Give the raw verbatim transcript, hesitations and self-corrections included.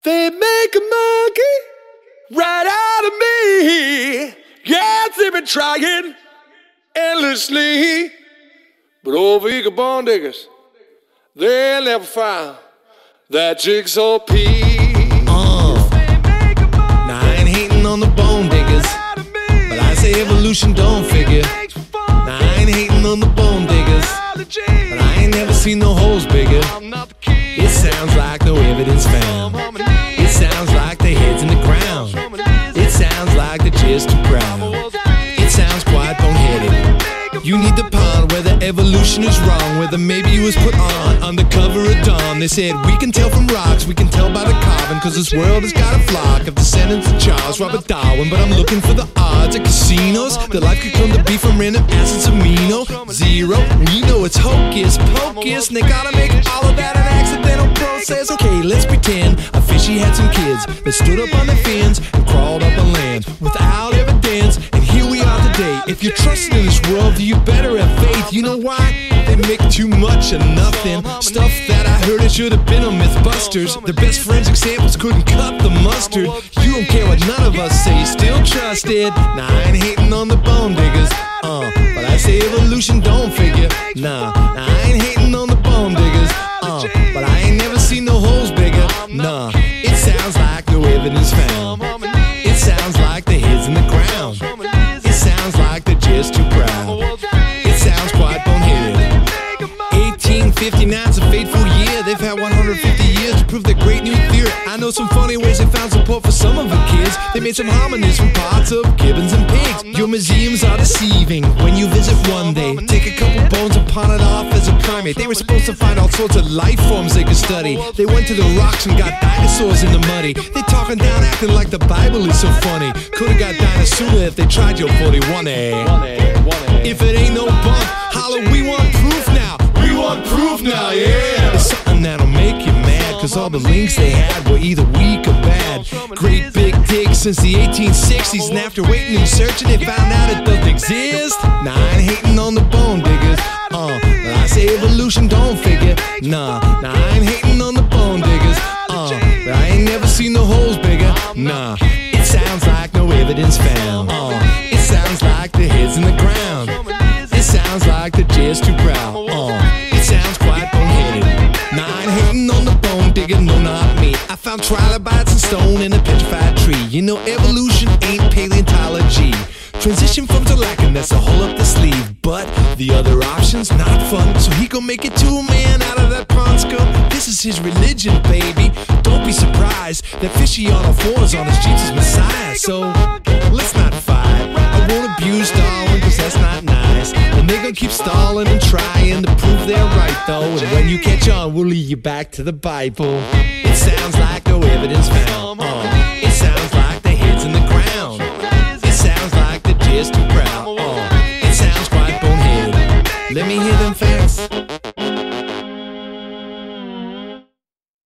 They make a monkey right out of me. Yes, they've been trying endlessly. But over here, bone diggers, they'll never find that jigsaw piece. Uh, now I ain't hating on the bone diggers, but I say evolution don't figure. Now I ain't hating on the bone diggers, but I ain't never seen no holes bigger. It sounds like no evidence found. It sounds like the head's in the ground. It sounds like they're just too proud. It sounds quite boneheaded. You need the pond where the evolution is wrong, whether maybe it was put on under cover of dawn. They said we can tell from rocks, we can tell by the carbon, cause this world has got a flock of descendants of Charles Robert Darwin. But I'm looking for the odds at casinos that life could come to be from random acids amino zero. We know it's hocus pocus, and they gotta make all of that an accidental process. Okay, let's pretend a fishy had some kids that stood up on their fins and crawled up on land without evidence, and here we are today. If you're trusting in this world, you better have faith. You know why? They make too much of nothing. Stuff that I heard it should have been on Mythbusters. Their best forensic samples couldn't cut the mustard. You don't care what none of us say, you still trust it. Nah, I ain't hating on the bone diggers, uh, but I say evolution don't figure. Nah, nah, I ain't hating on the bone diggers, uh, but I ain't never seen no holes bigger. Nah, it sounds like no evidence found. It sounds like the head's in the ground. It sounds like they're just too proud. It sounds quite boneheaded. eighteen fifty-nine's a fateful year. They've had one hundred fifty years to prove their great new theory. I know some funny ways they found support for some of the kids. They made some hominids from parts of gibbons and pigs. Your museums are deceiving when you visit one day. Take a couple bones and pawn it off as a primate. They were supposed to find all sorts of life forms they could study. They went to the rocks and got dinosaurs in the muddy. They talking down acting like the Bible is so funny. Could've got dinosaur if they tried your forty-one A. If it ain't no bump, holla, we want proof now. We want proof now, yeah. It's something that'll make you mad, cause all the links they had were either weak or bad. Great big dig since the eighteen sixties, and after waiting and searching they found out it doesn't exist. Nah, I ain't hating on the bone diggers, uh, but I say evolution don't figure. Nah, nah, I ain't hating on the bone diggers, uh, but I ain't never seen no holes bigger. Nah, it sounds like no evidence found, uh, it sounds like the head's in the ground. It sounds like they're just too proud, uh, it sounds quite boneheaded. Nah, I ain't hating on the bone digger, no, not me. I found trilobites and stone in a petrified tree. You know evolution ain't paleontology. Transition from to lacking, that's a hole up the sleeve. But the other option's not fun, so he gon' make it to a man out of that prawn scum. This is his religion, baby. Don't be surprised that fishy on all fours on his Jesus Messiah. So let's not fight. I won't abuse Darwin, cause that's not nice. And they gon' keep stalling and trying to prove they're right though. And when you catch on, we'll lead you back to the Bible. It sounds like no evidence found, uh,